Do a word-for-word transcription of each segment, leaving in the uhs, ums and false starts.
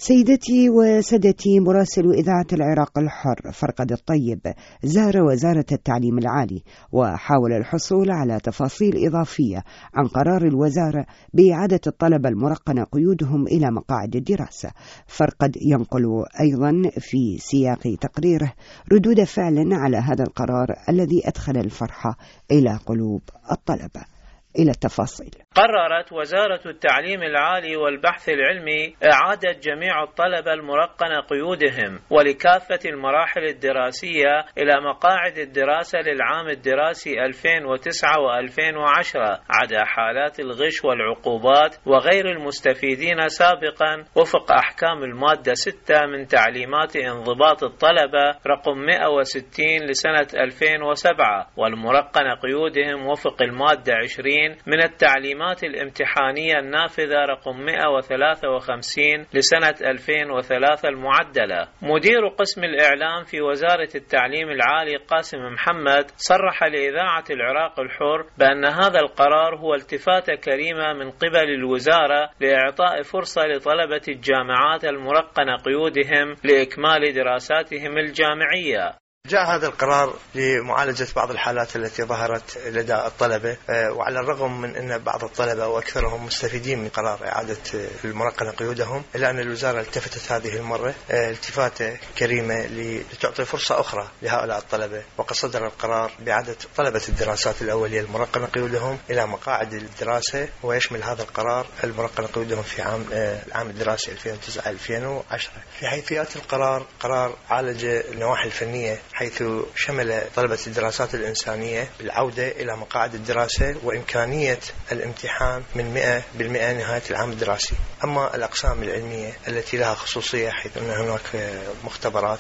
سيدتي وسادتي، مراسل إذاعة العراق الحر فرقد الطيب زار وزارة التعليم العالي وحاول الحصول على تفاصيل إضافية عن قرار الوزارة بإعادة الطلبة المرقنة قيودهم إلى مقاعد الدراسة. فرقد ينقل أيضا في سياق تقريره ردود فعل على هذا القرار الذي أدخل الفرحة إلى قلوب الطلبة. إلى التفاصيل. قررت وزارة التعليم العالي والبحث العلمي إعادة جميع الطلبة المرقنة قيودهم ولكافة المراحل الدراسية إلى مقاعد الدراسة للعام الدراسي ألفين وتسعة وألفين وعشرة عدا حالات الغش والعقوبات وغير المستفيدين سابقا وفق أحكام المادة ستة من تعليمات انضباط الطلبة رقم مئة وستين لسنة ألفين وسبعة، والمرقنة قيودهم وفق المادة عشرين من التعليمات الامتحانية النافذة رقم مئة وثلاثة وخمسين لسنة ألفين وثلاثة المعدلة. مدير قسم الإعلام في وزارة التعليم العالي قاسم محمد صرح لإذاعة العراق الحر بأن هذا القرار هو التفاتة كريمة من قبل الوزارة لإعطاء فرصة لطلبة الجامعات المرقنة قيودهم لإكمال دراساتهم الجامعية. جاء هذا القرار لمعالجة بعض الحالات التي ظهرت لدى الطلبة، وعلى الرغم من أن بعض الطلبة وأكثرهم مستفيدين من قرار إعادة المرقنة قيودهم، إلا أن الوزارة التفتت هذه المرة التفاتة كريمة لتعطي فرصة أخرى لهؤلاء الطلبة، وقد صدر القرار بإعادة طلبة الدراسات الأولية المرقنة قيودهم إلى مقاعد الدراسة، ويشمل هذا القرار المرقنة قيودهم في عام العام الدراسي ألفين وتسعة ألفين وعشرة. في حيثيات القرار، قرار عالج النواحي الفنية حيث شمل طلبة الدراسات الإنسانية بالعودة إلى مقاعد الدراسة وإمكانية الامتحان من مئة بالمئة نهاية العام الدراسي. أما الأقسام العلمية التي لها خصوصية حيث أن هناك مختبرات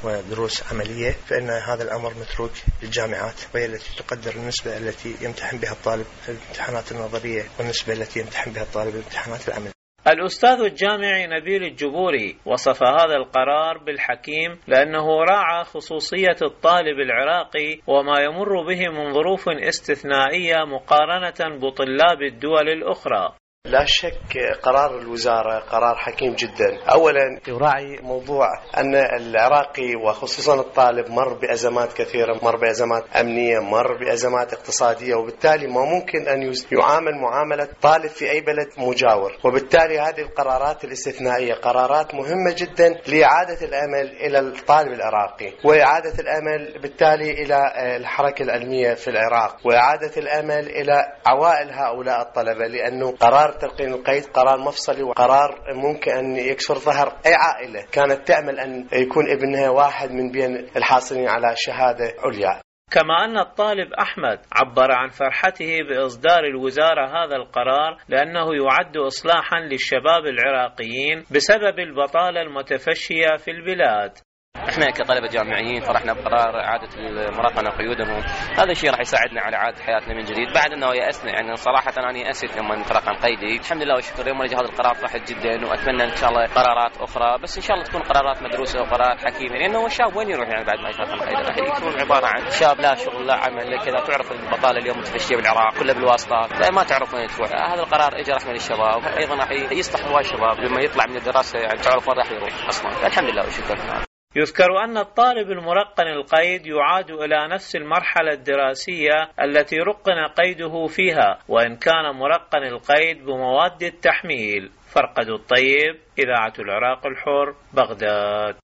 ودروس عملية، فإن هذا الأمر متروك للجامعات، وهي التي تقدر النسبة التي يمتحن بها الطالب في الامتحانات النظرية والنسبة التي يمتحن بها الطالب في الامتحانات العملية. الأستاذ الجامعي نبيل الجبوري وصف هذا القرار بالحكيم لأنه راعى خصوصية الطالب العراقي وما يمر به من ظروف استثنائية مقارنة بطلاب الدول الأخرى. لا شك قرار الوزارة قرار حكيم جدا. أولا يراعي موضوع أن العراقي وخصوصا الطالب مر بأزمات كثيرة، مر بأزمات أمنية، مر بأزمات اقتصادية، وبالتالي ما ممكن أن يعامل معاملة طالب في أي بلد مجاور، وبالتالي هذه القرارات الاستثنائية قرارات مهمة جدا لإعادة الأمل إلى الطالب العراقي، وإعادة الأمل بالتالي إلى الحركة العلمية في العراق، وإعادة الأمل إلى عوائل هؤلاء الطلبة، لأنه قرار تلقين القيد قرار مفصلي وقرار ممكن أن يكسر ظهر أي عائلة كانت تأمل أن يكون ابنها واحد من بين الحاصلين على شهادة عليا. كما أن الطالب أحمد عبر عن فرحته بإصدار الوزارة هذا القرار لأنه يعد إصلاحا للشباب العراقيين بسبب البطالة المتفشية في البلاد. احنا كطلبة جامعيين فرحنا بقرار اعادة المرقنة قيودهم، هذا الشيء راح يساعدنا على اعادة حياتنا من جديد بعد انه يأسنا. يعني صراحة انا يأست لما ترقم قيدي، الحمد لله والشكر يوم جاء هذا القرار فرحت جدا، واتمنى ان شاء الله قرارات اخرى، بس ان شاء الله تكون قرارات مدروسة وقرارات حكيمة، لانه الشاب وين يروح يعني بعد ما يترقم قيده؟ راح يكون عبارة عن شاب لا شغل لا عمل كذا. تعرف البطالة اليوم متفشية بالعراق كلها بالواسطات، لا ما تعرف وين تروح. هذا القرار اجى رحمة للشباب، ايضا راح يصلح هواي الشباب لما يطلع من الدراسة يعني تعرف وين راح يروح اصلا. الحمد لله والشكر. يذكر أن الطالب المرقن القيد يعاد إلى نفس المرحلة الدراسية التي رقن قيده فيها، وإن كان مرقن القيد بمواد التحميل. فرقد الطيب، إذاعة العراق الحر، بغداد.